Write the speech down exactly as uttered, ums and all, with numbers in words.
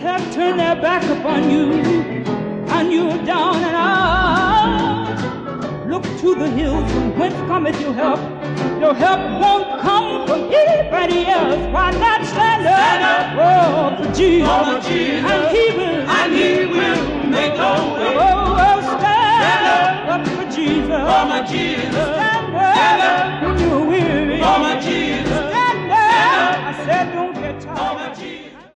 have turned their back upon you, and you're down and out, look to the hills from whence cometh your help. Your help won't come from anybody else. Why not stand up, stand up. Oh, for Jesus, oh, Jesus, and He will, and He will make a way. Oh, oh stand, stand up, up for Jesus, oh, my Jesus.